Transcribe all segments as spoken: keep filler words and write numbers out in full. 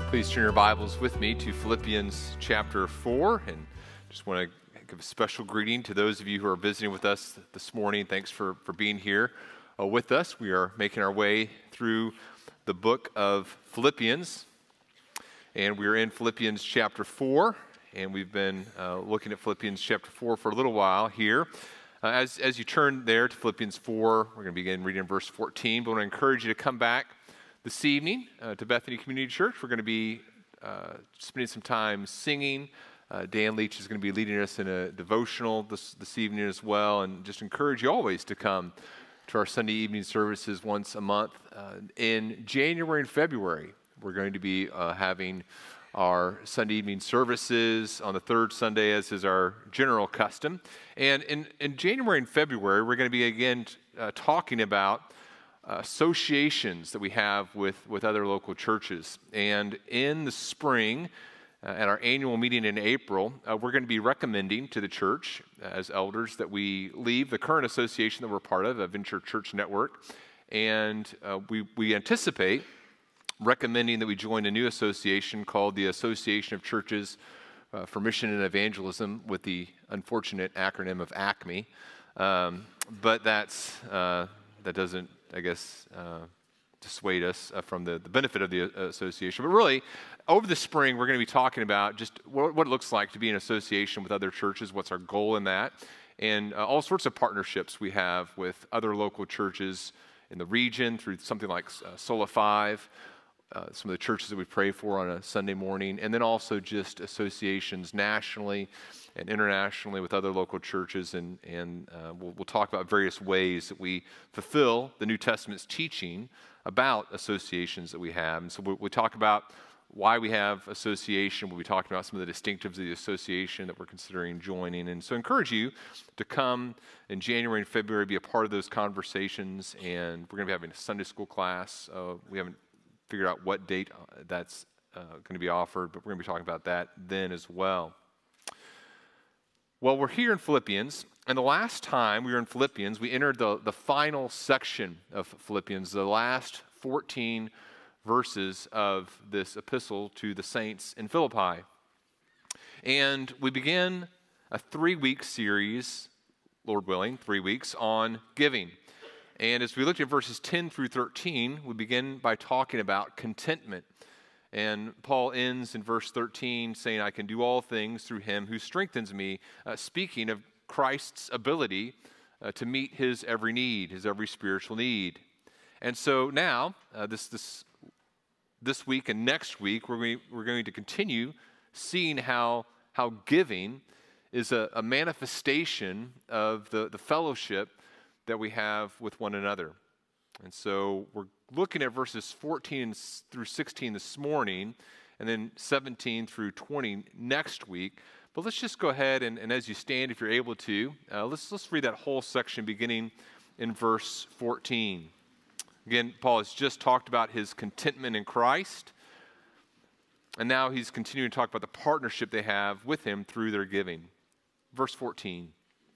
Please turn your Bibles with me to Philippians chapter four, and just want to give a special greeting to those of you who are visiting with us this morning. Thanks for, for being here uh, with us. We are making our way through the book of Philippians, and we are in Philippians chapter four, and we've been uh, looking at Philippians chapter four for a little while here. Uh, as, as you turn there to Philippians four, we're going to begin reading verse fourteen, but I want to encourage you to come back this evening uh, to Bethany Community Church. We're going to be uh, spending some time singing. Uh, Dan Leach is going to be leading us in a devotional this, this evening as well, and just encourage you always to come to our Sunday evening services once a month. Uh, in January and February, we're going to be uh, having our Sunday evening services on the third Sunday, as is our general custom. And in, in January and February, we're going to be again uh, talking about Uh, associations that we have with, with other local churches. And in the spring, uh, at our annual meeting in April, uh, we're going to be recommending to the church uh, as elders that we leave the current association that we're part of, a Venture Church Network, and uh, we, we anticipate recommending that we join a new association called the Association of Churches uh, for Mission and Evangelism, with the unfortunate acronym of ACME. Um, but that's uh, that doesn't I guess, uh, dissuade us uh, from the, the benefit of the uh, association. But really, over the spring, we're going to be talking about just what, what it looks like to be in association with other churches, what's our goal in that, and uh, all sorts of partnerships we have with other local churches in the region through something like uh, Sola five, uh, some of the churches that we pray for on a Sunday morning, and then also just associations nationally and internationally with other local churches, and, and uh, we'll, we'll talk about various ways that we fulfill the New Testament's teaching about associations that we have. And so we'll, we'll talk about why we have association. We'll be talking about some of the distinctives of the association that we're considering joining. And so I encourage you to come in January and February, be a part of those conversations, and we're going to be having a Sunday school class. Uh, we haven't figured out what date that's uh, going to be offered, but we're going to be talking about that then as well. Well, we're here in Philippians, and the last time we were in Philippians, we entered the, the final section of Philippians, the last fourteen verses of this epistle to the saints in Philippi. And we begin a three-week series, Lord willing, three weeks, on giving. And as we looked at verses ten through thirteen, we begin by talking about contentment. And Paul ends in verse thirteen saying, I can do all things through him who strengthens me, uh, speaking of Christ's ability uh, to meet his every need, his every spiritual need. And so now, uh, this, this, this week and next week, we're going, we're going to continue seeing how, how giving is a, a manifestation of the, the fellowship that we have with one another. And so we're looking at verses fourteen through sixteen this morning, and then seventeen through twenty next week. But let's just go ahead and, and as you stand, if you're able to, uh, let's let's read that whole section beginning in verse fourteen. Again, Paul has just talked about his contentment in Christ, and now he's continuing to talk about the partnership they have with him through their giving. Verse fourteen.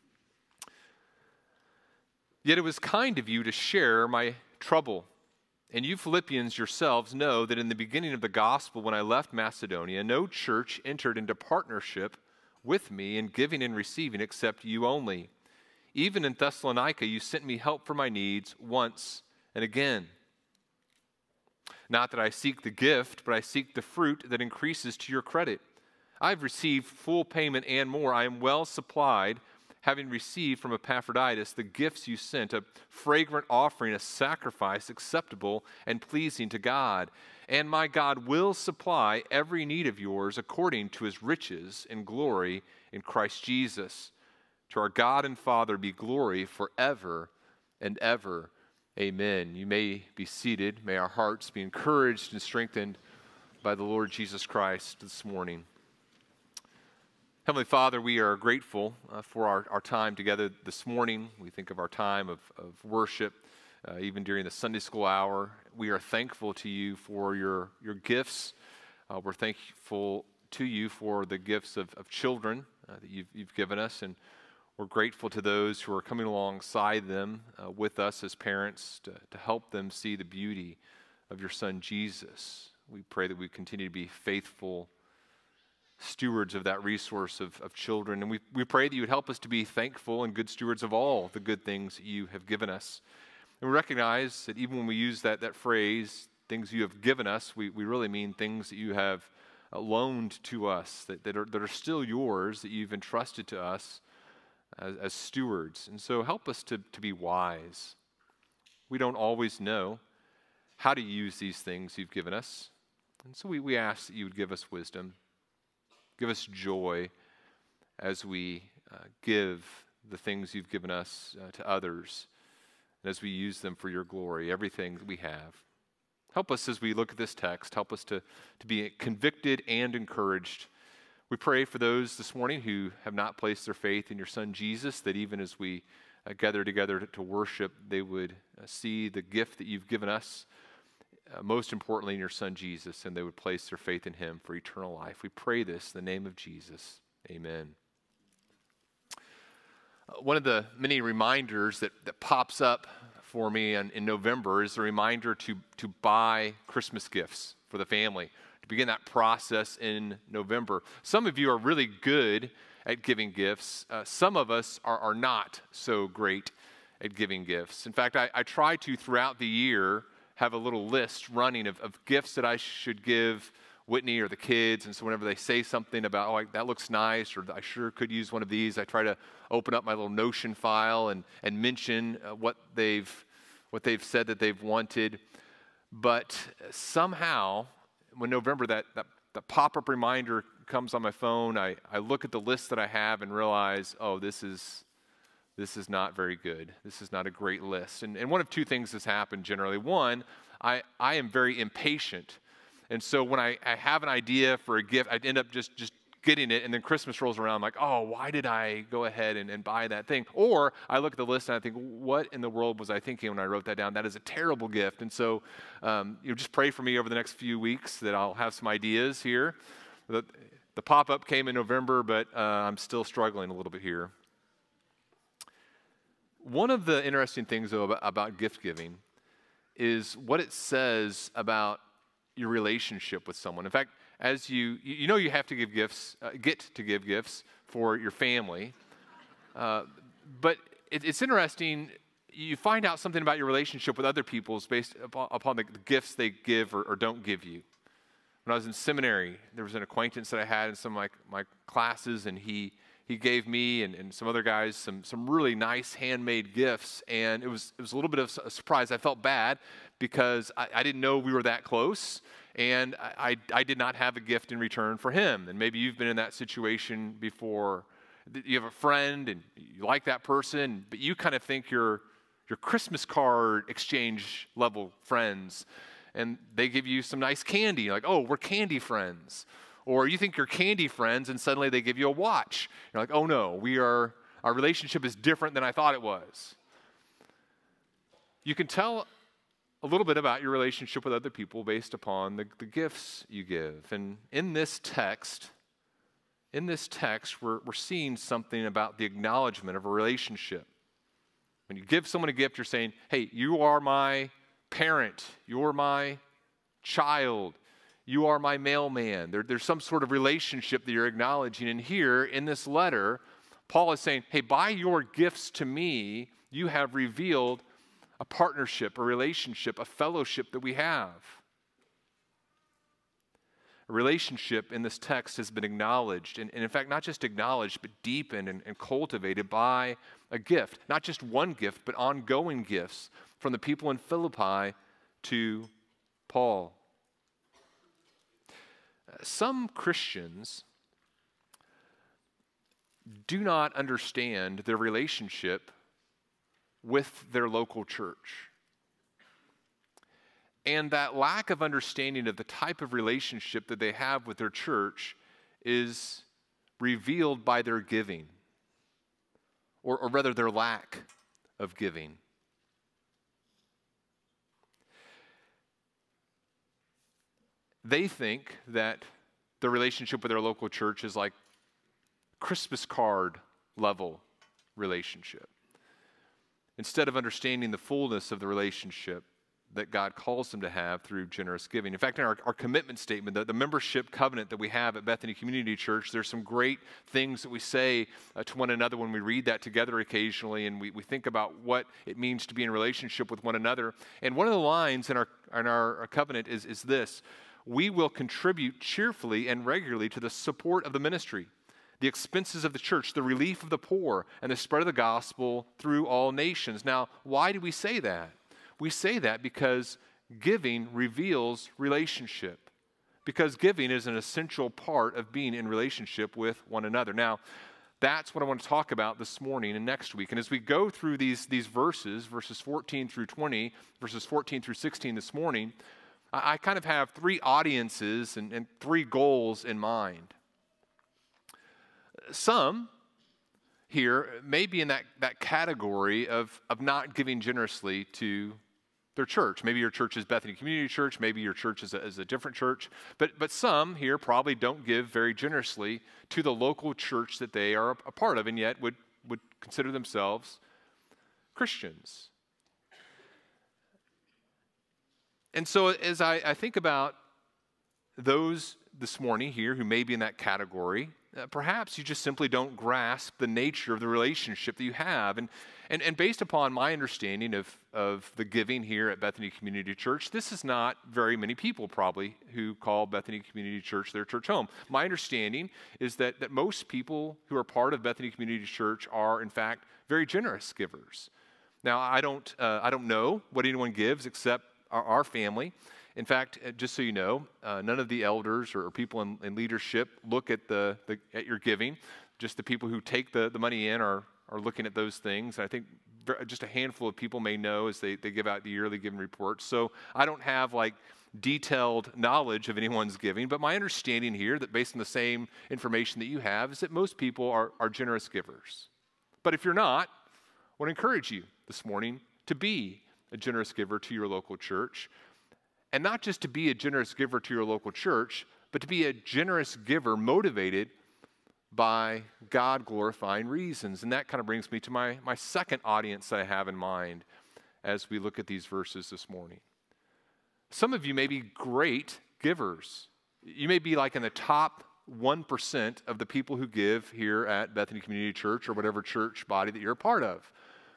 Yet it was kind of you to share my trouble. And you Philippians yourselves know that in the beginning of the gospel, when I left Macedonia, no church entered into partnership with me in giving and receiving except you only. Even in Thessalonica, you sent me help for my needs once and again. Not that I seek the gift, but I seek the fruit that increases to your credit. I've received full payment and more. I am well supplied, having received from Epaphroditus the gifts you sent, a fragrant offering, a sacrifice acceptable and pleasing to God. And my God will supply every need of yours according to his riches and glory in Christ Jesus. To our God and Father be glory forever and ever. Amen. You may be seated. May our hearts be encouraged and strengthened by the Lord Jesus Christ this morning. Heavenly Father, we are grateful uh, for our, our time together this morning. We think of our time of, of worship, uh, even during the Sunday school hour. We are thankful to you for your, your gifts. Uh, we're thankful to you for the gifts of, of children uh, that you've, you've given us, and we're grateful to those who are coming alongside them uh, with us as parents to, to help them see the beauty of your Son Jesus. We pray that we continue to be faithful stewards of that resource of, of children. And we, we pray that you would help us to be thankful and good stewards of all the good things that you have given us. And we recognize that even when we use that, that phrase, things you have given us, we, we really mean things that you have uh, loaned to us, that, that, are, that are still yours, that you've entrusted to us as, as stewards. And so help us to, to be wise. We don't always know how to use these things you've given us. And so we, we ask that you would give us wisdom. Give us joy as we uh, give the things you've given us uh, to others and as we use them for your glory, everything that we have. Help us as we look at this text. Help us to, to be convicted and encouraged. We pray for those this morning who have not placed their faith in your Son Jesus, that even as we uh, gather together to, to worship, they would uh, see the gift that you've given us, Uh, most importantly in your Son Jesus, and they would place their faith in him for eternal life. We pray this in the name of Jesus. Amen. Uh, one of the many reminders that, that pops up for me in, in November is a reminder to, to buy Christmas gifts for the family, to begin that process in November. Some of you are really good at giving gifts. Uh, some of us are, are not so great at giving gifts. In fact, I, I try to, throughout the year, have a little list running of, of gifts that I should give Whitney or the kids. And so whenever they say something about, oh, I, that looks nice, or I sure could use one of these, I try to open up my little Notion file and, and mention uh, what they've what they've said that they've wanted. But somehow, when November, that, that, that pop-up reminder comes on my phone, I, I look at the list that I have and realize, oh, this is... This is not very good. This is not a great list. And, and one of two things has happened generally. One, I, I am very impatient. And so when I, I have an idea for a gift, I end up just, just getting it, and then Christmas rolls around, I'm like, oh, why did I go ahead and, and buy that thing? Or I look at the list and I think, what in the world was I thinking when I wrote that down? That is a terrible gift. And so um, you know, just pray for me over the next few weeks that I'll have some ideas here. The, the pop-up came in November, but uh, I'm still struggling a little bit here. One of the interesting things, though, about, about gift giving is what it says about your relationship with someone. In fact, as you, you know you have to give gifts, uh, get to give gifts for your family, uh, but it, it's interesting, you find out something about your relationship with other people based upon, upon the, the gifts they give or, or don't give you. When I was in seminary, there was an acquaintance that I had in some of my, my classes, and he He gave me and, and some other guys some, some really nice handmade gifts, and it was it was a little bit of a surprise. I felt bad because I, I didn't know we were that close, and I, I, I did not have a gift in return for him. And maybe you've been in that situation before. You have a friend, and you like that person, but you kind of think you're your Christmas card exchange level friends, and they give you some nice candy. You're like, oh, we're candy friends. Or you think you're candy friends, and suddenly they give you a watch. You're like, oh no, we are, our relationship is different than I thought it was. You can tell a little bit about your relationship with other people based upon the, the gifts you give. And in this text, in this text, we're, we're seeing something about the acknowledgement of a relationship. When you give someone a gift, you're saying, hey, you are my parent, you're my child, you are my mailman. There, there's some sort of relationship that you're acknowledging. And here in this letter, Paul is saying, hey, by your gifts to me, you have revealed a partnership, a relationship, a fellowship that we have. A relationship in this text has been acknowledged, and, and in fact, not just acknowledged, but deepened and, and cultivated by a gift. Not just one gift, but ongoing gifts from the people in Philippi to Paul. Some Christians do not understand their relationship with their local church. And that lack of understanding of the type of relationship that they have with their church is revealed by their giving, or, or rather their lack of giving. They think that the relationship with their local church is like Christmas card level relationship. Instead of understanding the fullness of the relationship, that God calls them to have through generous giving. In fact, in our, our commitment statement, the, the membership covenant that we have at Bethany Community Church, there's some great things that we say uh, to one another when we read that together occasionally, and we, we think about what it means to be in relationship with one another. And one of the lines in our, in our covenant is, is this: we will contribute cheerfully and regularly to the support of the ministry, the expenses of the church, the relief of the poor, and the spread of the gospel through all nations. Now, why do we say that? We say that because giving reveals relationship, because giving is an essential part of being in relationship with one another. Now, that's what I want to talk about this morning and next week. And as we go through these, these verses, verses fourteen through twenty, verses fourteen through sixteen this morning, I, I kind of have three audiences and, and three goals in mind. Some here may be in that, that category of, of not giving generously to their church. Maybe your church is Bethany Community Church. Maybe your church is a, is a different church. But, but some here probably don't give very generously to the local church that they are a, a part of, and yet would, would consider themselves Christians. And so as I, I think about those this morning here who may be in that category, Uh, perhaps you just simply don't grasp the nature of the relationship that you have. And, and, and based upon my understanding of, of the giving here at Bethany Community Church, this is not very many people probably who call Bethany Community Church their church home. My understanding is that, that most people who are part of Bethany Community Church are, in fact, very generous givers. Now, I don't, uh, I don't know what anyone gives except our, our family. In fact, just so you know, uh, none of the elders or, or people in, in leadership look at the, the at your giving. Just the people who take the, the money in are, are looking at those things. I think just a handful of people may know as they, they give out the yearly giving reports. So I don't have like detailed knowledge of anyone's giving, but my understanding here, that based on the same information that you have, is that most people are, are generous givers. But if you're not, I want to encourage you this morning to be a generous giver to your local church. And not just to be a generous giver to your local church, but to be a generous giver motivated by God-glorifying reasons. And that kind of brings me to my, my second audience that I have in mind as we look at these verses this morning. Some of you may be great givers. You may be like in the top one percent of the people who give here at Bethany Community Church or whatever church body that you're a part of.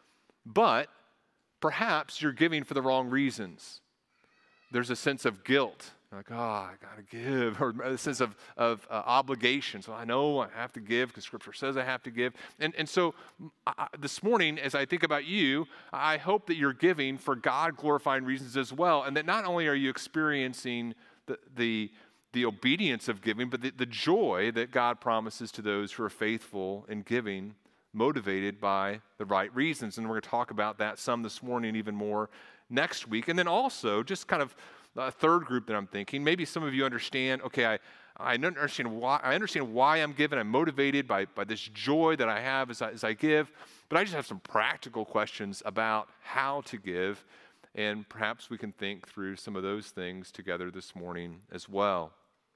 But perhaps you're giving for the wrong reasons. There's a sense of guilt, like, oh, I got to give, or a sense of, of uh, obligation. So I know I have to give because Scripture says I have to give. And, and so I, this morning, as I think about you, I hope that you're giving for God-glorifying reasons as well, and that not only are you experiencing the, the, the obedience of giving, but the, the joy that God promises to those who are faithful in giving, motivated by the right reasons. And we're going to talk about that some this morning, even more next week. And then also, just kind of a third group that I'm thinking, maybe some of you understand, okay, I, I understand why I understand why I'm giving. I'm motivated by, by this joy that I have as I, as I give, but I just have some practical questions about how to give, and perhaps we can think through some of those things together this morning as well.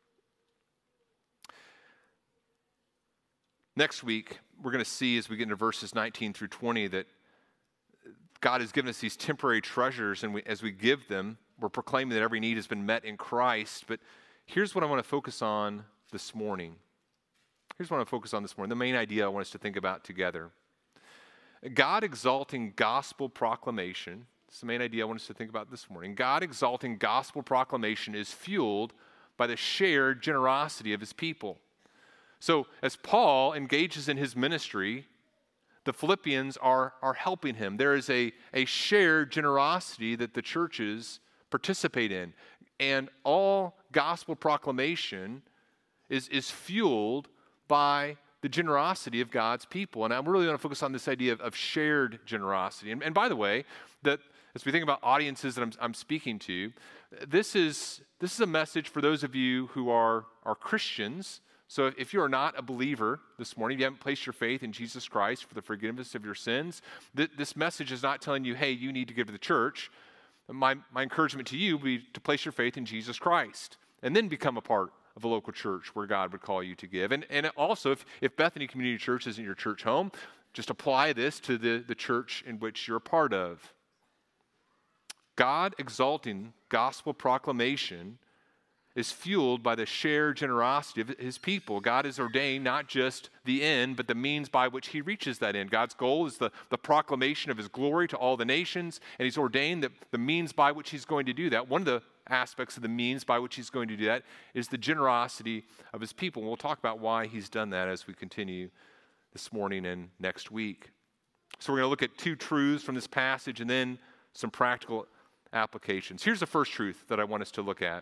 Next week, we're going to see as we get into verses nineteen through twenty that God has given us these temporary treasures, and we, as we give them, we're proclaiming that every need has been met in Christ. But here's what I want to focus on this morning. Here's what I want to focus on this morning, the main idea I want us to think about together. God exalting gospel proclamation, it's the main idea I want us to think about this morning. God exalting gospel proclamation is fueled by the shared generosity of his people. So as Paul engages in his ministry, the Philippians are, are helping him. There is a, a shared generosity that the churches participate in. And all gospel proclamation is, is fueled by the generosity of God's people. And I really want to focus on this idea of, of shared generosity. And, and by the way, that as we think about audiences that I'm, I'm speaking to, this is, this is a message for those of you who are, are Christians. So if you are not a believer this morning, if you haven't placed your faith in Jesus Christ for the forgiveness of your sins, th- this message is not telling you, hey, you need to give to the church. My, my encouragement to you would be to place your faith in Jesus Christ and then become a part of a local church where God would call you to give. And, and also, if, if Bethany Community Church isn't your church home, just apply this to the, the church in which you're a part of. God exalting gospel proclamation is fueled by the shared generosity of his people. God has ordained not just the end, but the means by which he reaches that end. God's goal is the, the proclamation of his glory to all the nations, and he's ordained that the means by which he's going to do that. One of the aspects of the means by which he's going to do that is the generosity of his people. And we'll talk about why he's done that as we continue this morning and next week. So we're going to look at two truths from this passage and then some practical applications. Here's the first truth that I want us to look at.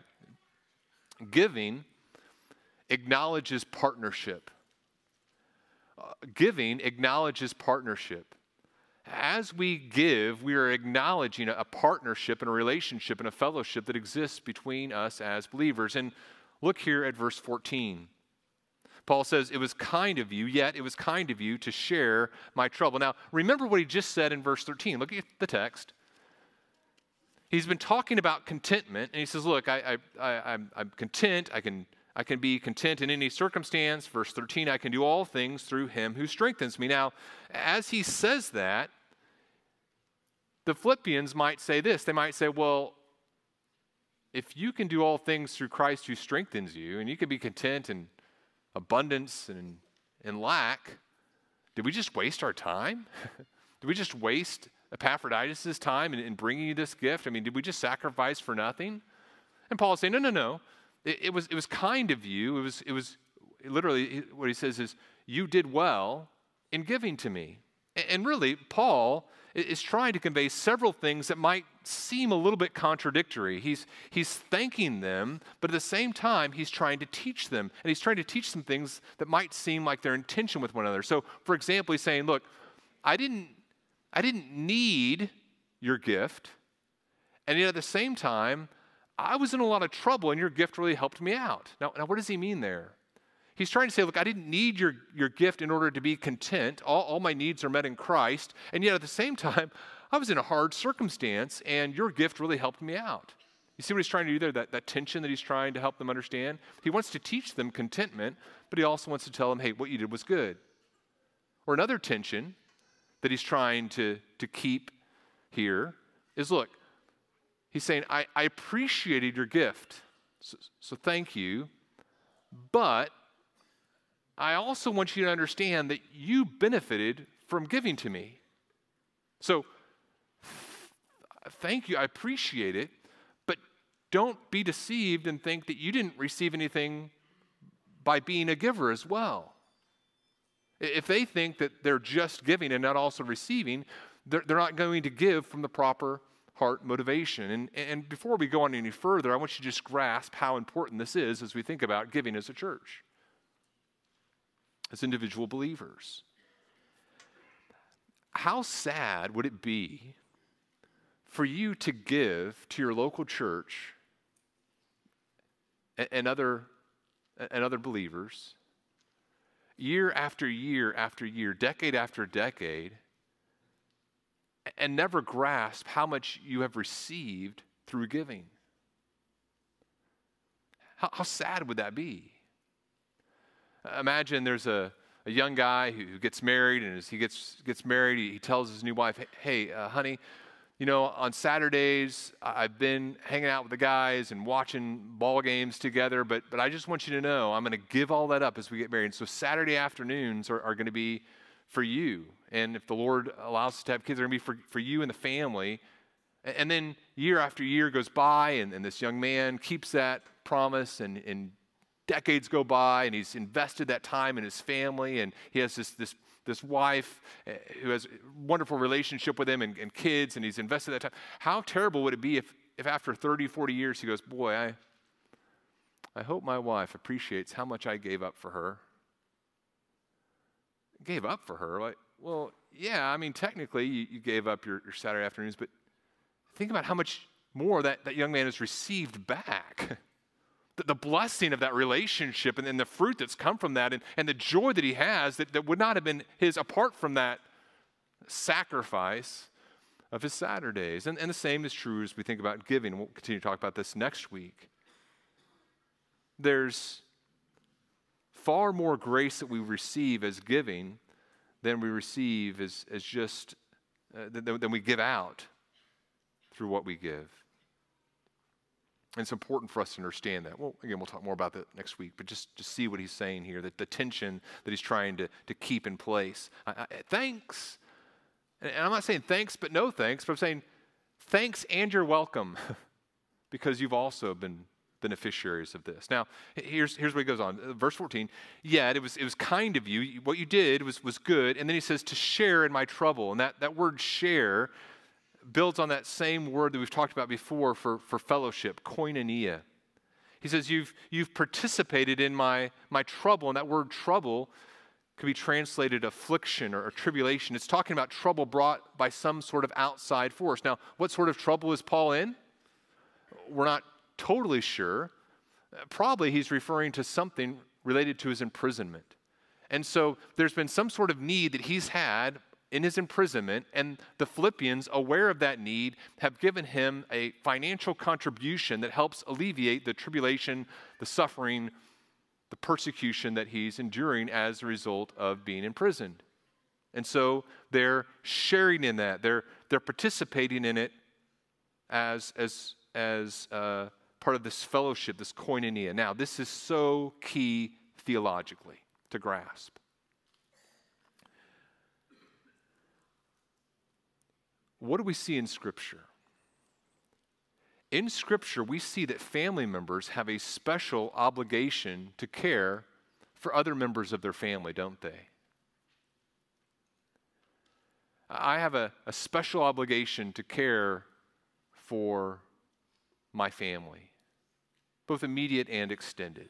Giving acknowledges partnership. Uh, giving acknowledges partnership. As we give, we are acknowledging a, a partnership and a relationship and a fellowship that exists between us as believers. And look here at verse fourteen. Paul says, it was kind of you, yet it was kind of you to share my trouble. Now, remember what he just said in verse thirteen. Look at the text. He's been talking about contentment, and he says, look, I, I, I, I'm, I'm content. I can, I can be content in any circumstance. Verse thirteen, I can do all things through him who strengthens me. Now, as he says that, the Philippians might say this. They might say, well, if you can do all things through Christ who strengthens you, and you can be content in abundance and in lack, did we just waste our time? Did we just waste Epaphroditus' time in, in bringing you this gift? I mean, did we just sacrifice for nothing? And Paul is saying, no, no, no. It, it was it was kind of you. It was it was literally what he says is, you did well in giving to me. And, and really, Paul is trying to convey several things that might seem a little bit contradictory. He's he's thanking them, but at the same time, he's trying to teach them. And he's trying to teach some things that might seem like they're in tension with one another. So, for example, he's saying, look, I didn't I didn't need your gift, and yet at the same time, I was in a lot of trouble, and your gift really helped me out. Now, now what does he mean there? He's trying to say, look, I didn't need your, your gift in order to be content. All, all my needs are met in Christ, and yet at the same time, I was in a hard circumstance, and your gift really helped me out. You see what he's trying to do there, that, that tension that he's trying to help them understand? He wants to teach them contentment, but he also wants to tell them, hey, what you did was good. Or another tension that he's trying to, to keep here is, look, he's saying, I, I appreciated your gift, so, so thank you, but I also want you to understand that you benefited from giving to me. So thank you, I appreciate it, but don't be deceived and think that you didn't receive anything by being a giver as well. If they think that they're just giving and not also receiving, they're, they're not going to give from the proper heart motivation. And, and before we go on any further, I want you to just grasp how important this is as we think about giving as a church, as individual believers. How sad would it be for you to give to your local church and, and, other, and other believers year after year after year, decade after decade, and never grasp how much you have received through giving? How, how sad would that be? Imagine there's a, a young guy who gets married, and as he gets, gets married, he, he tells his new wife, hey, uh, honey, you know, on Saturdays, I've been hanging out with the guys and watching ball games together, but but I just want you to know I'm going to give all that up as we get married. And so Saturday afternoons are, are going to be for you. And if the Lord allows us to have kids, they're going to be for, for you and the family. And, and then year after year goes by, and, and this young man keeps that promise, and, and decades go by, and he's invested that time in his family, and he has this this this wife who has a wonderful relationship with him and, and kids, and he's invested that time. How terrible would it be if, if after thirty, forty years he goes, boy, I, I hope my wife appreciates how much I gave up for her. Gave up for her? Like, well, yeah, I mean, technically you, you gave up your, your Saturday afternoons, but think about how much more that, that young man has received back. The blessing of that relationship, and then the fruit that's come from that, and, and the joy that he has that, that would not have been his apart from that sacrifice of his Saturdays. And, and the same is true as we think about giving. We'll continue to talk about this next week. There's far more grace that we receive as giving than we receive as, as just, uh, than, than we give out through what we give. And it's important for us to understand that. Well, again, we'll talk more about that next week, but just, just see what he's saying here, that the tension that he's trying to, to keep in place. I, I, thanks. And, and I'm not saying thanks, but no thanks, but I'm saying thanks and you're welcome because you've also been beneficiaries of this. Now, here's, here's what he goes on. Verse fourteen, yeah, it was, it was kind of you. What you did was, was good. And then he says to share in my trouble. And that, that word share builds on that same word that we've talked about before for, for fellowship, koinonia. He says, you've, you've participated in my, my trouble, and that word trouble could be translated affliction or, or tribulation. It's talking about trouble brought by some sort of outside force. Now, what sort of trouble is Paul in? We're not totally sure. Probably he's referring to something related to his imprisonment. And so there's been some sort of need that he's had in his imprisonment, and the Philippians, aware of that need, have given him a financial contribution that helps alleviate the tribulation, the suffering, the persecution that he's enduring as a result of being imprisoned. And so they're sharing in that. They're, they're participating in it as, as, as uh, part of this fellowship, this koinonia. Now, this is so key theologically to grasp. What do we see in Scripture? In Scripture, we see that family members have a special obligation to care for other members of their family, don't they? I have a, a special obligation to care for my family, both immediate and extended.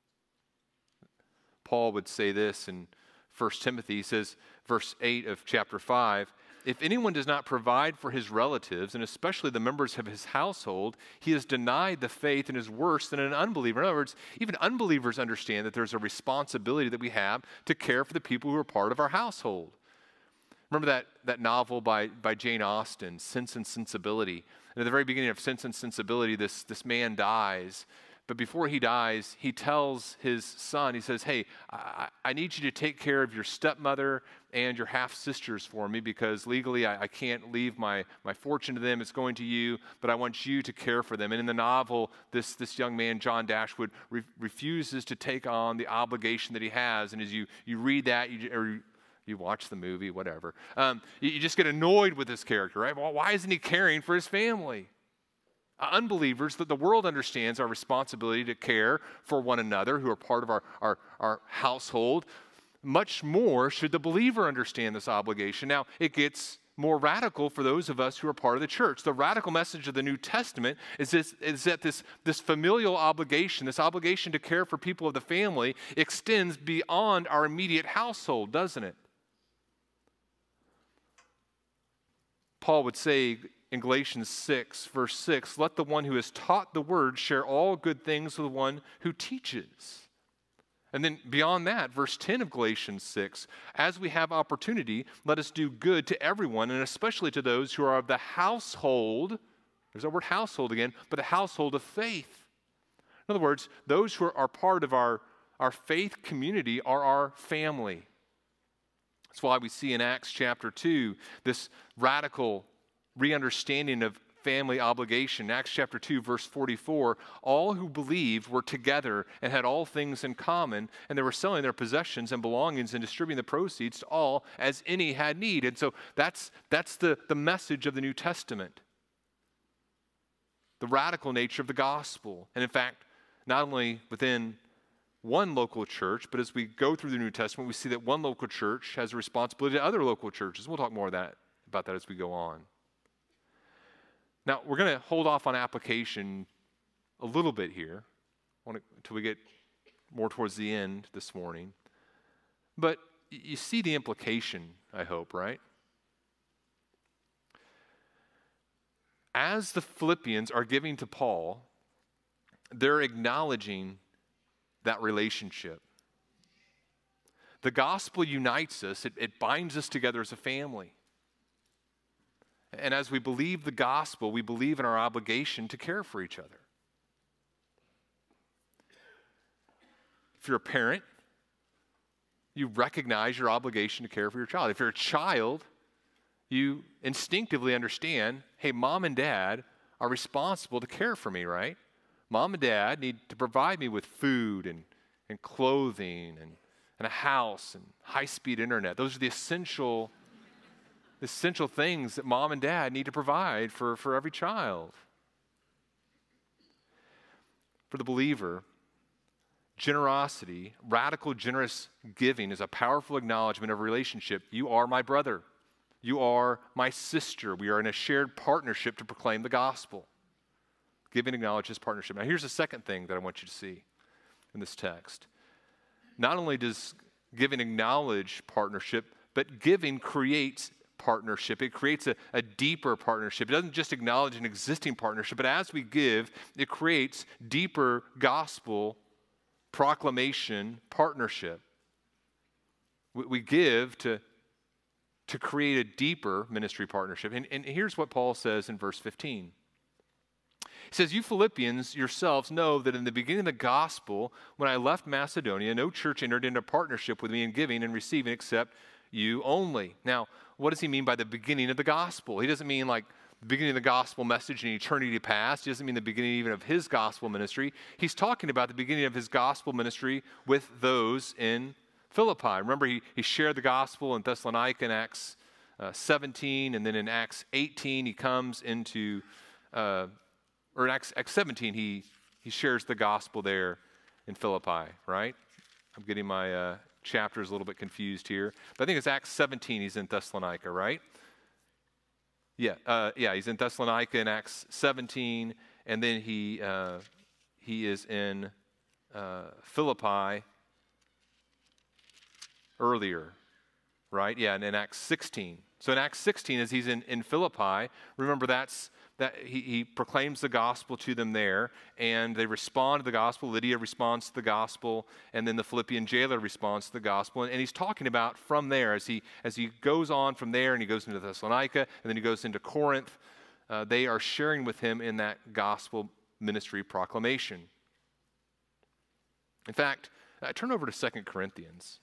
Paul would say this in First Timothy. He says, verse eight of chapter five, if anyone does not provide for his relatives, and especially the members of his household, he has denied the faith and is worse than an unbeliever. In other words, even unbelievers understand that there's a responsibility that we have to care for the people who are part of our household. Remember that, that novel by, by Jane Austen, Sense and Sensibility. And at the very beginning of Sense and Sensibility, this, this man dies. But before he dies, he tells his son, he says, hey, I, I need you to take care of your stepmother and your half-sisters for me because legally I, I can't leave my, my fortune to them. It's going to you, but I want you to care for them. And in the novel, this, this young man, John Dashwood, re- refuses to take on the obligation that he has. And as you, you read that, you, or you watch the movie, whatever, um, you, you just get annoyed with this character, right? Well, why isn't he caring for his family? Uh, unbelievers, that the world understands our responsibility to care for one another who are part of our, our, our household. Much more should the believer understand this obligation. Now, it gets more radical for those of us who are part of the church. The radical message of the New Testament is, this, is that this, this familial obligation, this obligation to care for people of the family, extends beyond our immediate household, doesn't it? Paul would say in Galatians six, verse six, let the one who has taught the word share all good things with the one who teaches. And then beyond that, verse ten of Galatians six, as we have opportunity, let us do good to everyone, and especially to those who are of the household, there's that word household again, but the household of faith. In other words, those who are part of our, our faith community are our family. That's why we see in Acts chapter two this radical re-understanding of family obligation. Acts chapter two, verse forty-four, all who believed were together and had all things in common, and they were selling their possessions and belongings and distributing the proceeds to all as any had need. And so that's, that's the, the message of the New Testament, the radical nature of the gospel. And in fact, not only within one local church, but as we go through the New Testament, we see that one local church has a responsibility to other local churches. We'll talk more of that, about that as we go on. Now, we're going to hold off on application a little bit here until we get more towards the end this morning. But you see the implication, I hope, right? As the Philippians are giving to Paul, they're acknowledging that relationship. The gospel unites us. It, it binds us together as a family. And as we believe the gospel, we believe in our obligation to care for each other. If you're a parent, you recognize your obligation to care for your child. If you're a child, you instinctively understand, hey, mom and dad are responsible to care for me, right? Mom and dad need to provide me with food and, and clothing and, and a house and high-speed internet. Those are the essential, essential things that mom and dad need to provide for, for every child. For the believer, generosity, radical, generous giving is a powerful acknowledgement of a relationship. You are my brother. You are my sister. We are in a shared partnership to proclaim the gospel. Giving acknowledges partnership. Now, here's the second thing that I want you to see in this text. Not only does giving acknowledge partnership, but giving creates partnership. It creates a, a deeper partnership. It doesn't just acknowledge an existing partnership, but as we give, it creates deeper gospel proclamation partnership. We, we give to, to create a deeper ministry partnership. And, and here's what Paul says in verse fifteen. He says, you Philippians yourselves know that in the beginning of the gospel, when I left Macedonia, no church entered into partnership with me in giving and receiving except you only. Now, what does he mean by the beginning of the gospel? He doesn't mean like the beginning of the gospel message in eternity past. He doesn't mean the beginning even of his gospel ministry. He's talking about the beginning of his gospel ministry with those in Philippi. Remember, he, he shared the gospel in Thessalonica in Acts uh, seventeen, and then in Acts eighteen, he comes into... Uh, Or in Acts, Acts seventeen, he, he shares the gospel there in Philippi, right? I'm getting my uh, chapters a little bit confused here. But I think it's Acts seventeen, he's in Thessalonica, right? Yeah, uh, yeah, he's in Thessalonica in Acts seventeen, and then he, uh, he is in uh, Philippi earlier, right? Yeah, and in Acts sixteen. So in Acts sixteen, as he's in, in Philippi, remember that's... that he, he proclaims the gospel to them there, and they respond to the gospel. Lydia responds to the gospel, and then the Philippian jailer responds to the gospel. And, and he's talking about from there, as he, as he goes on from there, and he goes into Thessalonica, and then he goes into Corinth, uh, they are sharing with him in that gospel ministry proclamation. In fact, uh, turn over to Second Corinthians.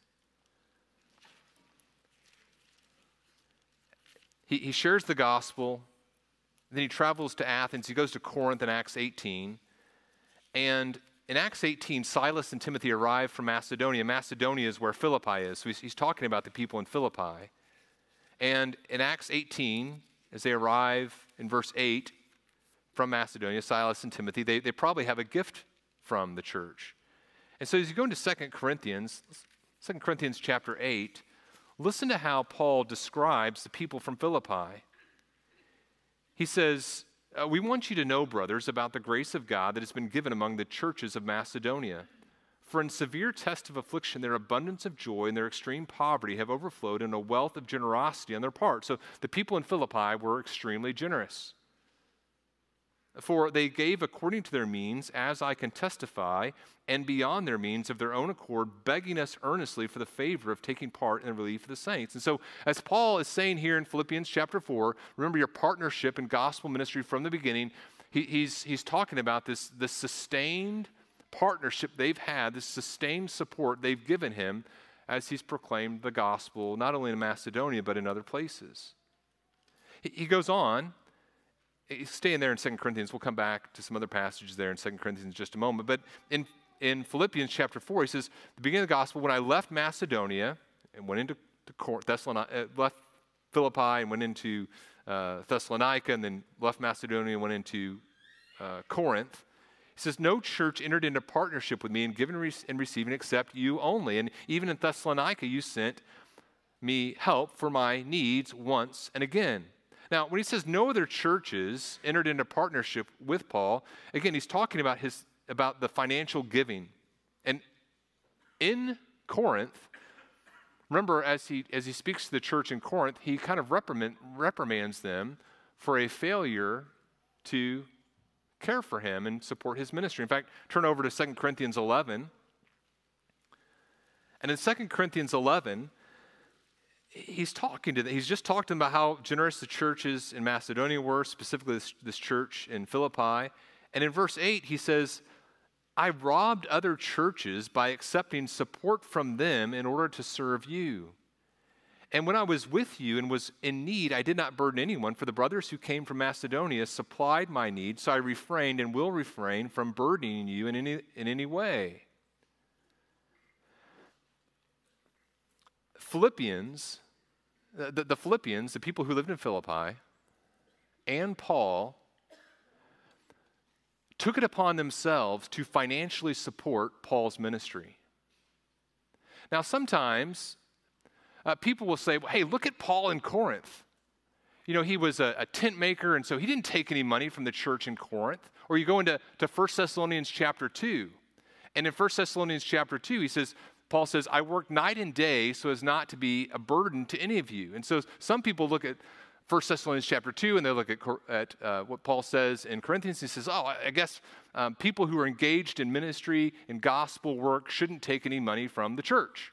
He, he shares the gospel. Then he travels to Athens. He goes to Corinth in Acts eighteen. And in Acts eighteen, Silas and Timothy arrive from Macedonia. Macedonia is where Philippi is. So he's, he's talking about the people in Philippi. And in Acts eighteen, as they arrive in verse eight from Macedonia, Silas and Timothy, they, they probably have a gift from the church. And so as you go into Second Corinthians, Second Corinthians chapter eight, listen to how Paul describes the people from Philippi. He says, uh, we want you to know, brothers, about the grace of God that has been given among the churches of Macedonia. For in severe test of affliction, their abundance of joy and their extreme poverty have overflowed in a wealth of generosity on their part. So the people in Philippi were extremely generous. For they gave according to their means, as I can testify, and beyond their means of their own accord, begging us earnestly for the favor of taking part in the relief of the saints. And so, as Paul is saying here in Philippians chapter four, remember your partnership in gospel ministry from the beginning. He, he's, he's talking about this, this sustained partnership they've had, this sustained support they've given him as he's proclaimed the gospel, not only in Macedonia, but in other places. He, he goes on. Staying there in Second Corinthians. We'll come back to some other passages there in Second Corinthians in just a moment. But in, in Philippians chapter four, he says, the beginning of the gospel, when I left Macedonia and went into Thessalonica, uh, left Philippi and went into uh, Thessalonica, and then left Macedonia and went into uh, Corinth, he says, no church entered into partnership with me in giving and receiving except you only. And even in Thessalonica, you sent me help for my needs once and again. Now, when he says no other churches entered into partnership with Paul, again, he's talking about his about the financial giving. And in Corinth, remember, as he as he speaks to the church in Corinth, he kind of reprimand, reprimands them for a failure to care for him and support his ministry. In fact, turn over to Second Corinthians eleven. And in Second Corinthians eleven, he's talking to them. He's just talked to them about how generous the churches in Macedonia were, specifically this, this church in Philippi. And in verse eight, he says, I robbed other churches by accepting support from them in order to serve you. And when I was with you and was in need, I did not burden anyone, for the brothers who came from Macedonia supplied my need, so I refrained and will refrain from burdening you in any, in any way. Philippians, the, the Philippians, the people who lived in Philippi, and Paul took it upon themselves to financially support Paul's ministry. Now, sometimes uh, people will say, well, hey, look at Paul in Corinth. You know, he was a, a tent maker, and so he didn't take any money from the church in Corinth. Or you go into to First Thessalonians chapter two. And in First Thessalonians chapter two, he says, Paul says, I work night and day so as not to be a burden to any of you. And so some people look at First Thessalonians chapter two, and they look at, at uh, what Paul says in Corinthians. He says, oh, I guess um, people who are engaged in ministry and gospel work shouldn't take any money from the church.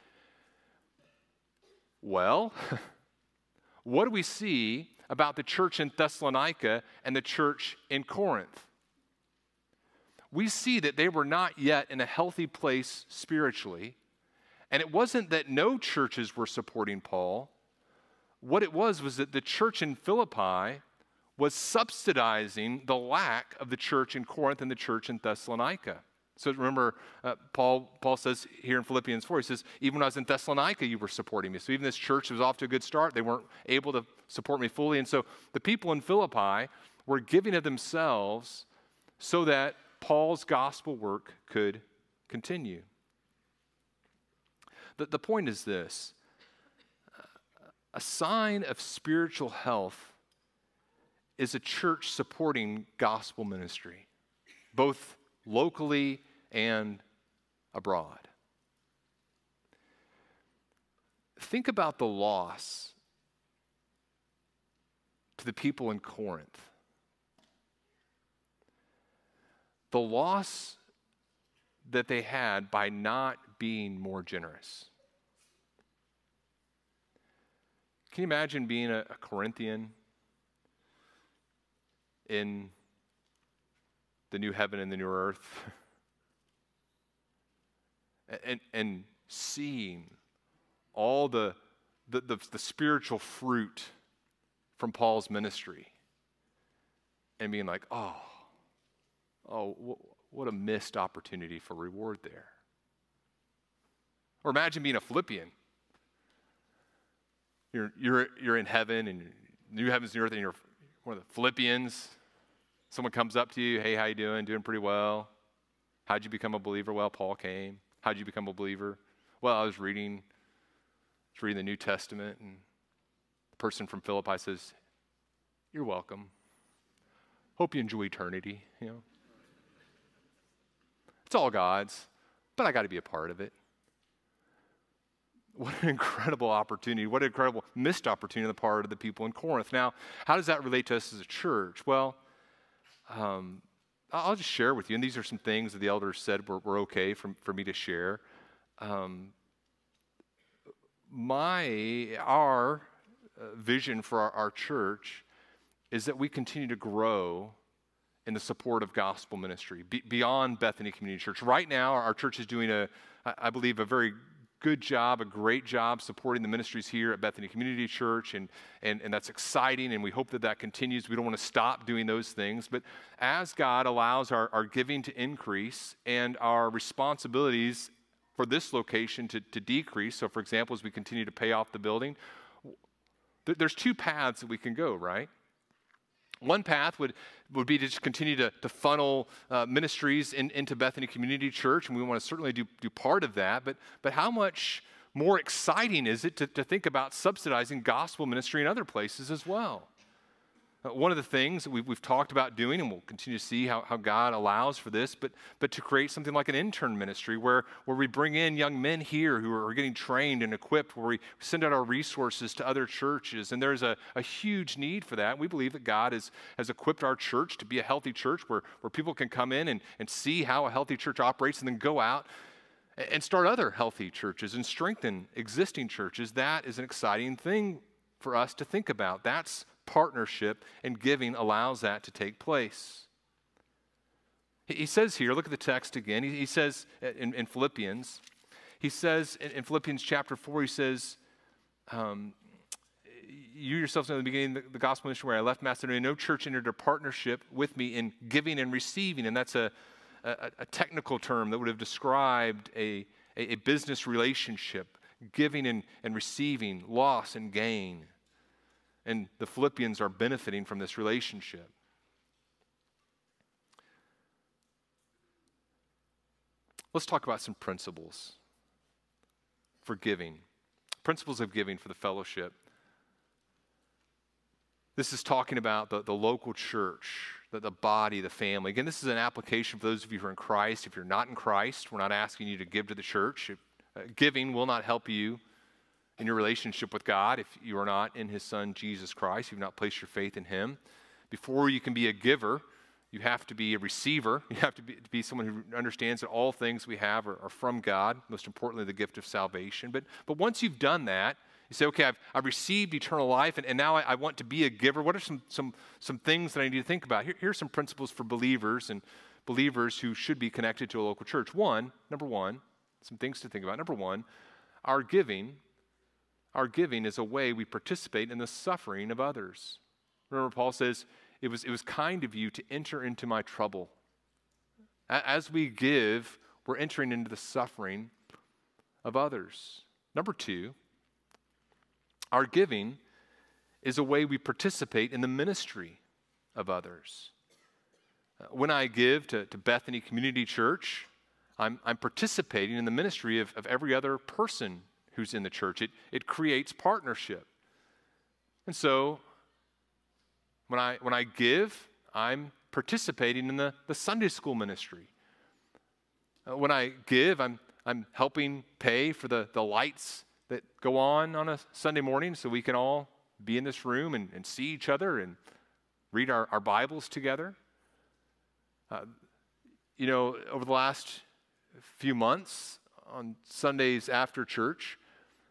Well, what do we see about the church in Thessalonica and the church in Corinth? We see that they were not yet in a healthy place spiritually, and it wasn't that no churches were supporting Paul. What it was was that the church in Philippi was subsidizing the lack of the church in Corinth and the church in Thessalonica. So remember, uh, Paul, Paul says here in Philippians four, he says, even when I was in Thessalonica, you were supporting me. So even this church was off to a good start. They weren't able to support me fully. And so the people in Philippi were giving of themselves so that Paul's gospel work could continue. The, the point is this. A sign of spiritual health is a church supporting gospel ministry, both locally and abroad. Think about the loss to the people in Corinth. The loss that they had by not being more generous. Can you imagine being a, a Corinthian in the new heaven and the new earth and, and seeing all the, the, the, the spiritual fruit from Paul's ministry and being like, oh, oh, what a missed opportunity for reward there. Or imagine being a Philippian. You're, you're, you're in heaven, and new heavens and earth, and you're one of the Philippians. Someone comes up to you, hey, how you doing? Doing pretty well. How'd you become a believer? Well, Paul came. How'd you become a believer? Well, I was reading, I was reading the New Testament, and the person from Philippi says, you're welcome. Hope you enjoy eternity, you know. It's all God's, but I got to be a part of it. What an incredible opportunity. What an incredible missed opportunity on the part of the people in Corinth. Now, how does that relate to us as a church? Well, um, I'll just share with you, and these are some things that the elders said were, were okay for, for me to share. Um, my, our uh, vision for our, our church is that we continue to grow in the support of gospel ministry be, beyond Bethany Community Church. Right now, our, our church is doing, a, I believe, a very good job, a great job supporting the ministries here at Bethany Community Church, and, and, and that's exciting, and we hope that that continues. We don't want to stop doing those things, but as God allows our, our giving to increase and our responsibilities for this location to, to decrease, so for example, as we continue to pay off the building, th- there's two paths that we can go, right? One path would, would be to just continue to, to funnel uh, ministries in, into Bethany Community Church, and we want to certainly do, do part of that, but, but how much more exciting is it to, to think about subsidizing gospel ministry in other places as well? Uh, one of the things that we've, we've talked about doing, and we'll continue to see how, how God allows for this, but, but to create something like an intern ministry where, where we bring in young men here who are getting trained and equipped, where we send out our resources to other churches. And there's a, a huge need for that. We believe that God has, has equipped our church to be a healthy church where, where people can come in and, and see how a healthy church operates and then go out and start other healthy churches and strengthen existing churches. That is an exciting thing for us to think about. That's partnership, and giving allows that to take place. He says here, look at the text again. He, he says in, in Philippians, he says in, in Philippians chapter four, he says, um, you yourselves know in the beginning of the, the gospel mission where I left Macedonia, no church entered a partnership with me in giving and receiving. And that's a, a, a technical term that would have described a, a, a business relationship, giving and, and receiving, loss and gain. And the Philippians are benefiting from this relationship. Let's talk about some principles for giving. Principles of giving for the fellowship. This is talking about the, the local church, the, the body, the family. Again, this is an application for those of you who are in Christ. If you're not in Christ, we're not asking you to give to the church. If, uh, giving will not help you in your relationship with God if you are not in His Son, Jesus Christ. You've not placed your faith in Him. Before you can be a giver, you have to be a receiver. You have to be, to be someone who understands that all things we have are, are from God, most importantly, the gift of salvation. But, but once you've done that, you say, okay, I've, I've received eternal life, and, and now I, I want to be a giver. What are some, some, some things that I need to think about? Here, here are some principles for believers and believers who should be connected to a local church. One, number one, some things to think about. Number one, our giving, our giving is a way we participate in the suffering of others. Remember, Paul says, it was, it was kind of you to enter into my trouble. As we give, we're entering into the suffering of others. Number two, our giving is a way we participate in the ministry of others. When I give to, to Bethany Community Church, I'm, I'm participating in the ministry of, of every other person who's in the church. It, it creates partnership. And so when I, when I give, I'm participating in the, the Sunday school ministry. Uh, when I give, I'm, I'm helping pay for the, the lights that go on on a Sunday morning so we can all be in this room and, and see each other and read our, our Bibles together. Uh, you know, over the last few months, on Sundays after church,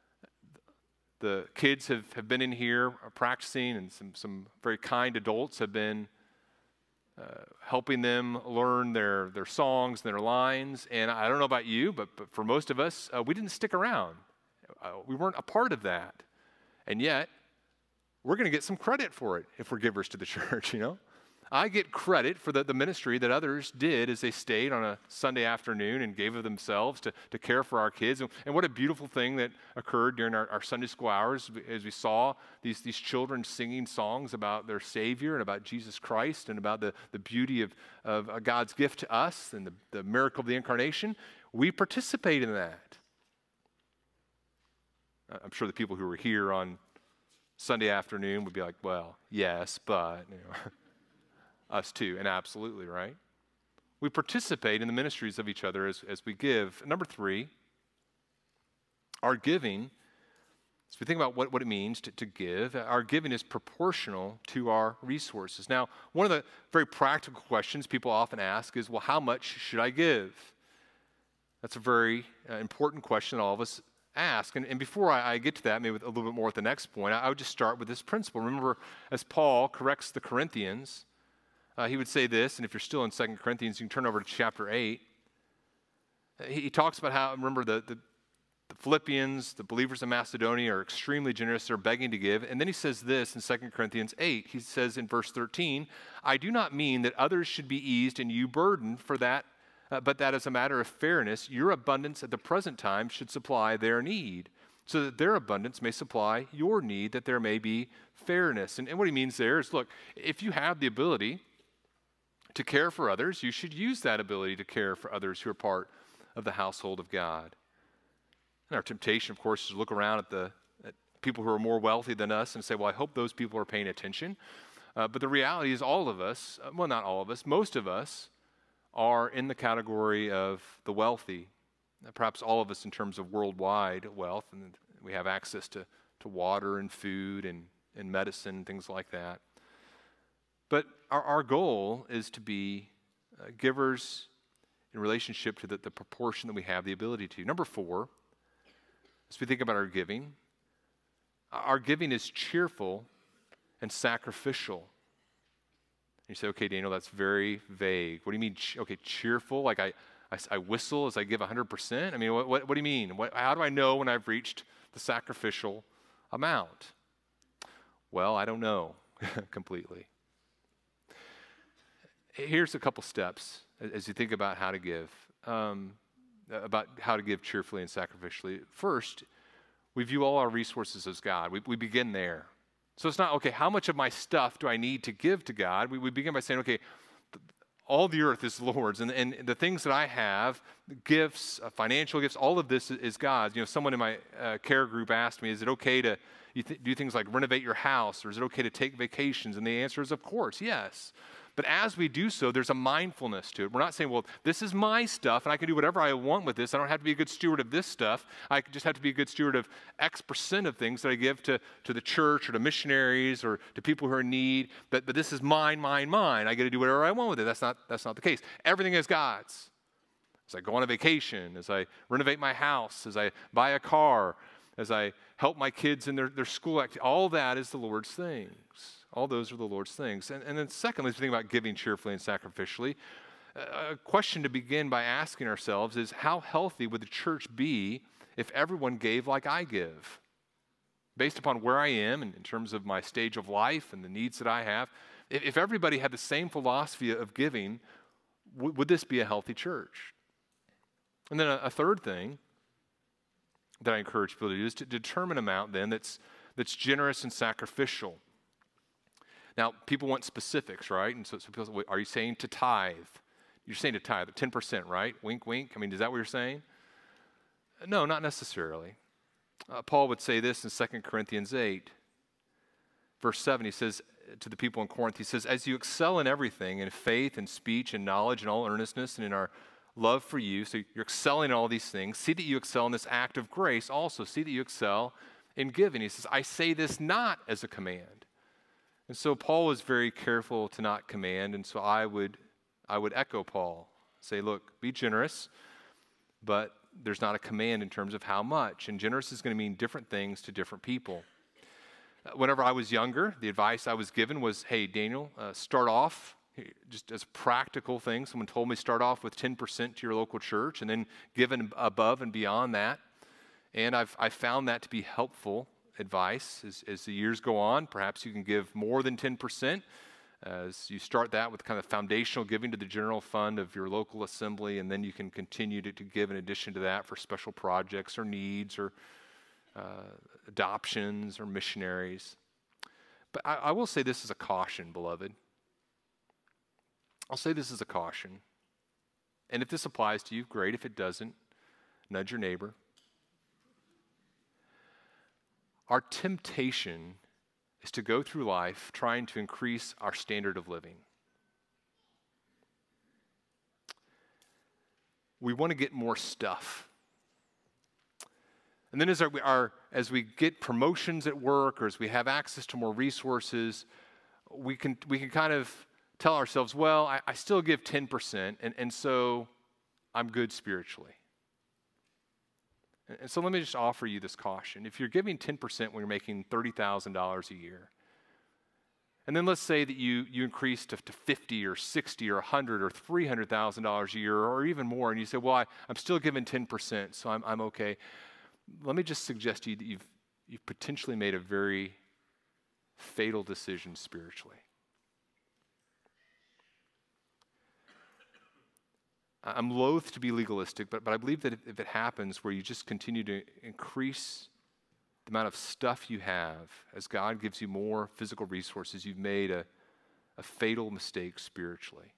the kids have, have been in here practicing, and some, some very kind adults have been uh, helping them learn their, their songs and their lines. And I don't know about you, but, but for most of us, uh, we didn't stick around. Uh, we weren't a part of that. And yet, we're going to get some credit for it if we're givers to the church, you know? I get credit for the, the ministry that others did as they stayed on a Sunday afternoon and gave of themselves to, to care for our kids. And, and what a beautiful thing that occurred during our, our Sunday school hours as we saw these, these children singing songs about their Savior and about Jesus Christ and about the, the beauty of, of God's gift to us and the, the miracle of the incarnation. We participate in that. I'm sure the people who were here on Sunday afternoon would be like, well, yes, but, you know, us too, and absolutely, right? We participate in the ministries of each other as, as we give. Number three, our giving, as we think about what, what it means to, to give, our giving is proportional to our resources. Now, one of the very practical questions people often ask is, well, how much should I give? That's a very uh, important question that all of us ask. And, and before I, I get to that, maybe with a little bit more at the next point, I, I would just start with this principle. Remember, as Paul corrects the Corinthians, uh, he would say this, and if you're still in Second Corinthians, you can turn over to chapter eight. He, he talks about how, remember, the, the, the Philippians, the believers in Macedonia are extremely generous. They're begging to give. And then he says this in Second Corinthians eight. He says in verse thirteen, I do not mean that others should be eased and you burdened for that, Uh, but that as a matter of fairness, your abundance at the present time should supply their need, so that their abundance may supply your need, that there may be fairness. And, and what he means there is, look, if you have the ability to care for others, you should use that ability to care for others who are part of the household of God. And our temptation, of course, is to look around at the at people who are more wealthy than us and say, well, I hope those people are paying attention. Uh, but the reality is all of us, uh, well, not all of us, most of us, are in the category of the wealthy, perhaps all of us in terms of worldwide wealth, and we have access to, to water and food and, and medicine, things like that. But our, our goal is to be uh, givers in relationship to the, the proportion that we have the ability to. Number four, as we think about our giving, our giving is cheerful and sacrificial. You say, okay, Daniel, that's very vague. What do you mean, ch- okay, cheerful? Like I, I, I whistle as I give one hundred percent? I mean, what, what, what do you mean? What, how do I know when I've reached the sacrificial amount? Well, I don't know completely. Here's a couple steps as you think about how to give, um, about how to give cheerfully and sacrificially. First, we view all our resources as God. We, we begin there. So it's not, okay, how much of my stuff do I need to give to God? We, we begin by saying, okay, all the earth is the Lord's, and, and the things that I have, gifts, uh, financial gifts, all of this is, is God's. You know, someone in my uh, care group asked me, is it okay to you th- do things like renovate your house, or is it okay to take vacations? And the answer is, of course, yes. But as we do so, there's a mindfulness to it. We're not saying, well, this is my stuff, and I can do whatever I want with this. I don't have to be a good steward of this stuff. I just have to be a good steward of X percent of things that I give to, to the church or to missionaries or to people who are in need. But, but this is mine, mine, mine. I get to do whatever I want with it. That's not, that's not the case. Everything is God's. As I go on a vacation, as I renovate my house, as I buy a car, as I help my kids in their, their school activity, all that is the Lord's things. All those are the Lord's things. And, and then secondly, as we think about giving cheerfully and sacrificially, a question to begin by asking ourselves is, how healthy would the church be if everyone gave like I give? Based upon where I am and in terms of my stage of life and the needs that I have, if, if everybody had the same philosophy of giving, w- would this be a healthy church? And then a, a third thing that I encourage people to do is to determine an amount then that's, that's generous and sacrificial. Now, people want specifics, right? And so, so people say, wait, are you saying to tithe? You're saying to tithe, ten percent, right? Wink, wink. I mean, is that what you're saying? No, not necessarily. Uh, Paul would say this in Second Corinthians eight, verse seven. He says to the people in Corinth, he says, as you excel in everything, in faith and speech and knowledge and all earnestness and in our love for you, so you're excelling in all these things, see that you excel in this act of grace also. See that you excel in giving. He says, I say this not as a command. And so Paul was very careful to not command, and so I would I would echo Paul, say, look, be generous, but there's not a command in terms of how much, and generous is going to mean different things to different people. Uh, whenever I was younger, the advice I was given was, hey, Daniel, uh, start off, just as a practical thing. Someone told me start off with ten percent to your local church, and then give above and beyond that, and I've I found that to be helpful advice as, as the years go on. Perhaps you can give more than ten percent as you start that with kind of foundational giving to the general fund of your local assembly, and then you can continue to, to give in addition to that for special projects or needs or uh, adoptions or missionaries. But I, I will say this as a caution, beloved. I'll say this as a caution. And if this applies to you, great. If it doesn't, nudge your neighbor. Our temptation is to go through life trying to increase our standard of living. We want to get more stuff. And then as, our, our, as we get promotions at work or as we have access to more resources, we can, we can kind of tell ourselves, well, I, I still give ten percent, and, and so I'm good spiritually. And so let me just offer you this caution. If you're giving ten percent when you're making thirty thousand dollars a year, and then let's say that you, you increase to, to fifty or sixty or one hundred or three hundred thousand dollars a year or even more, and you say, well, I, I'm still giving ten percent, so I'm, I'm okay. Let me just suggest to you that you've, you've potentially made a very fatal decision spiritually. I'm loath to be legalistic, but, but I believe that if, if it happens where you just continue to increase the amount of stuff you have as God gives you more physical resources, you've made a, a fatal mistake spiritually.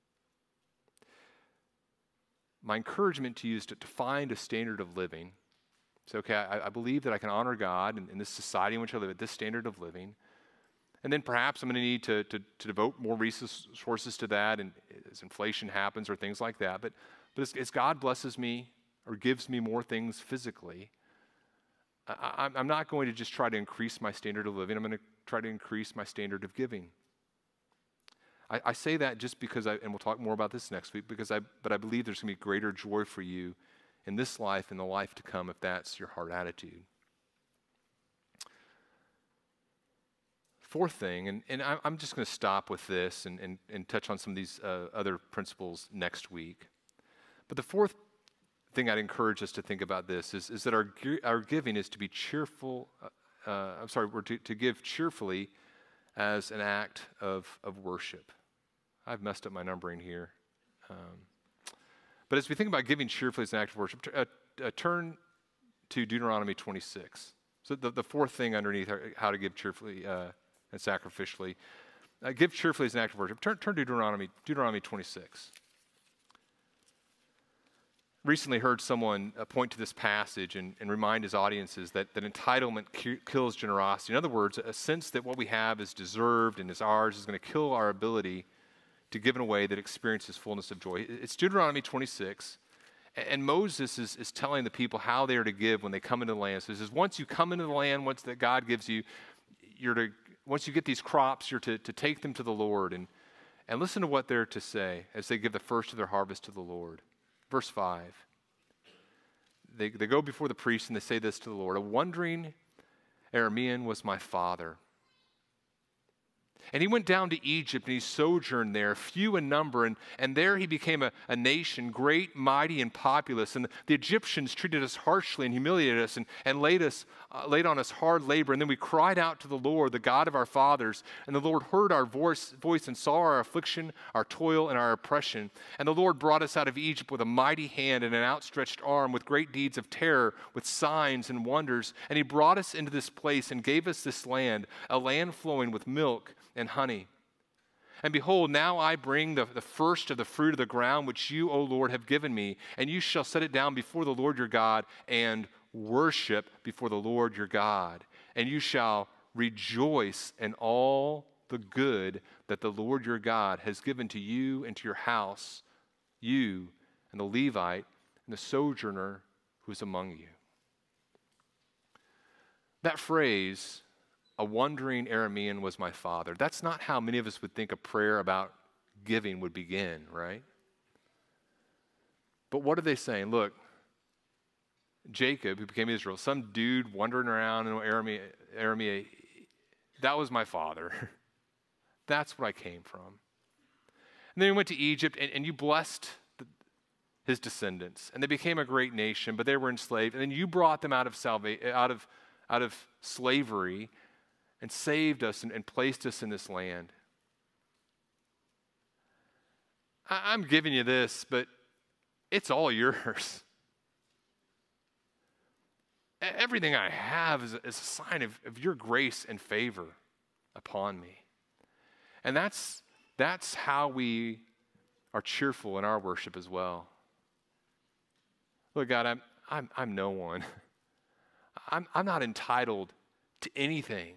My encouragement to you is to, to find a standard of living. So, okay, I, I believe that I can honor God in, in this society in which I live at this standard of living. And then perhaps I'm going to need to, to, to devote more resources to that and as inflation happens or things like that. But, but as, as God blesses me or gives me more things physically, I, I'm not going to just try to increase my standard of living. I'm going to try to increase my standard of giving. I, I say that just because I, and we'll talk more about this next week, because I, but I believe there's going to be greater joy for you in this life and the life to come if that's your heart attitude. Fourth thing, and, and I'm just going to stop with this and, and, and touch on some of these uh, other principles next week. But the fourth thing I'd encourage us to think about this is, is that our, our giving is to be cheerful, uh, uh, I'm sorry, we're to, to give cheerfully as an act of, of worship. I've messed up my numbering here. Um, but as we think about giving cheerfully as an act of worship, t- uh, uh, turn to Deuteronomy twenty-six. So the, the fourth thing underneath how to give cheerfully uh, and sacrificially. Uh, give cheerfully as an act of worship. Turn, turn to Deuteronomy, Deuteronomy twenty-six. Recently heard someone uh, point to this passage and, and remind his audiences that, that entitlement ki- kills generosity. In other words, a sense that what we have is deserved and is ours is going to kill our ability to give in a way that experiences fullness of joy. It's Deuteronomy twenty-six, and Moses is, is telling the people how they are to give when they come into the land. So he says, once you come into the land, once that God gives you, you're to, once you get these crops, you're to, to take them to the Lord. And, and listen to what they're to say as they give the first of their harvest to the Lord. Verse five, they, they go before the priest and they say this to the Lord: a wandering Aramean was my father. And he went down to Egypt and he sojourned there, few in number, and, and there he became a, a nation, great, mighty, and populous. And the, the Egyptians treated us harshly and humiliated us and, and laid, us, uh, laid on us hard labor. And then we cried out to the Lord, the God of our fathers, and the Lord heard our voice, voice and saw our affliction, our toil, and our oppression. And the Lord brought us out of Egypt with a mighty hand and an outstretched arm, with great deeds of terror, with signs and wonders. And he brought us into this place and gave us this land, a land flowing with milk and honey. And behold, now I bring the, the first of the fruit of the ground, which you, O Lord, have given me, and you shall set it down before the Lord your God and worship before the Lord your God. And you shall rejoice in all the good that the Lord your God has given to you and to your house, you and the Levite and the sojourner who is among you. That phrase, a wandering Aramean was my father, that's not how many of us would think a prayer about giving would begin, right? But what are they saying? Look, Jacob, who became Israel, some dude wandering around in Aramea, Aramea, that was my father. That's what I came from. And then he went to Egypt, and, and you blessed the, his descendants, and they became a great nation, but they were enslaved. And then you brought them out of salva- out of, out of slavery and saved us and, and placed us in this land. I, I'm giving you this, but it's all yours. Everything I have is, is a sign of, of your grace and favor upon me. And that's, that's how we are cheerful in our worship as well. Look, God, I'm, I'm, I'm no one. I'm, I'm not entitled to anything.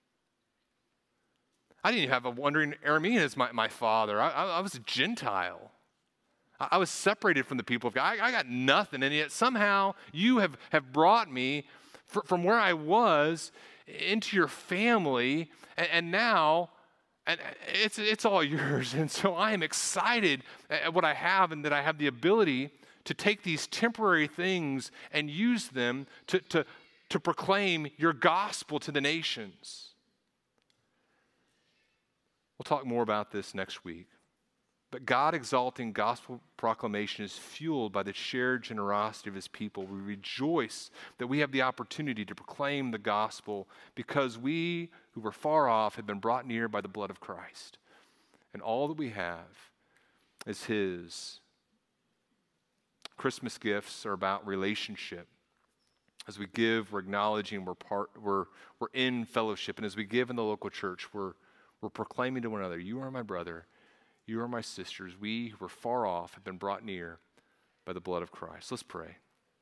I didn't even have a wandering Aramean as my, my father. I, I, I was a Gentile. I, I was separated from the people of God. I, I got nothing, and yet somehow you have, have brought me fr- from where I was into your family, and, and now and it's, it's all yours. And so I am excited at what I have and that I have the ability to take these temporary things and use them to, to, to proclaim your gospel to the nations. We'll talk more about this next week. But God-exalting gospel proclamation is fueled by the shared generosity of his people. We rejoice that we have the opportunity to proclaim the gospel because we who were far off have been brought near by the blood of Christ. And all that we have is his. Christmas gifts are about relationship. As we give, we're acknowledging we're part, we're, we're in fellowship. And as we give in the local church, we're We're proclaiming to one another, you are my brother, you are my sisters. We who were far off have been brought near by the blood of Christ. Let's pray.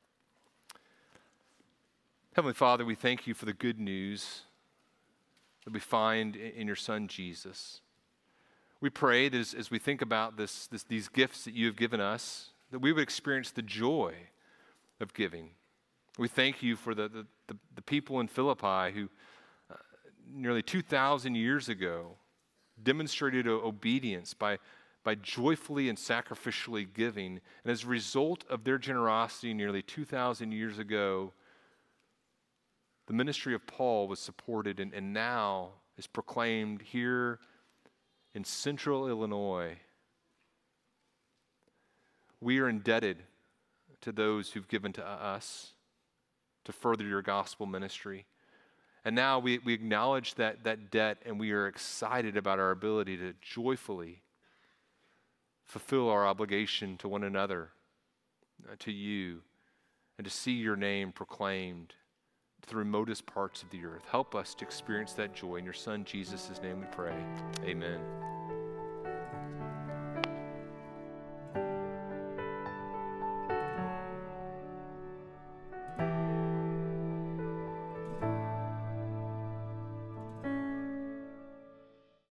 Heavenly Father, we thank you for the good news that we find in your Son, Jesus. We pray that as, as we think about this, this, these gifts that you have given us, that we would experience the joy of giving. We thank you for the, the, the, the people in Philippi who nearly two thousand years ago demonstrated obedience by, by joyfully and sacrificially giving. And as a result of their generosity nearly two thousand years ago, the ministry of Paul was supported and, and now is proclaimed here in central Illinois. We are indebted to those who've given to us to further your gospel ministry. And now we, we acknowledge that, that debt, and we are excited about our ability to joyfully fulfill our obligation to one another, uh, to you, and to see your name proclaimed to the remotest parts of the earth. Help us to experience that joy. In your Son, Jesus' name we pray. Amen.